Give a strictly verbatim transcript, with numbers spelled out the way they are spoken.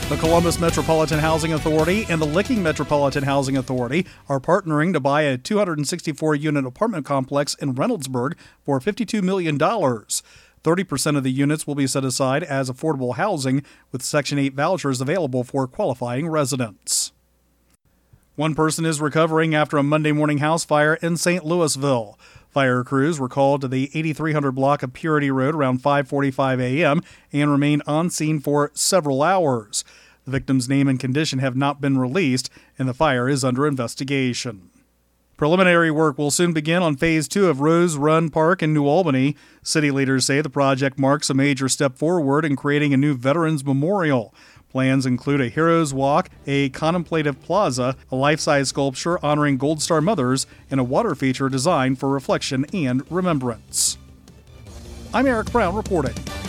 The Columbus Metropolitan Housing Authority and the Licking Metropolitan Housing Authority are partnering to buy a two hundred sixty-four unit apartment complex in Reynoldsburg for fifty-two million dollars. thirty percent of the units will be set aside as affordable housing, with Section eight vouchers available for qualifying residents. One person is recovering after a Monday morning house fire in Saint Louisville. Fire crews were called to the eighty-three hundred block of Purity Road around five forty-five a.m. and remained on scene for several hours. The victim's name and condition have not been released, and the fire is under investigation. Preliminary work will soon begin on Phase two of Rose Run Park in New Albany. City leaders say the project marks a major step forward in creating a new Veterans Memorial. Plans include a Heroes Walk, a contemplative plaza, a life-size sculpture honoring Gold Star mothers, and a water feature designed for reflection and remembrance. I'm Eric Brown reporting.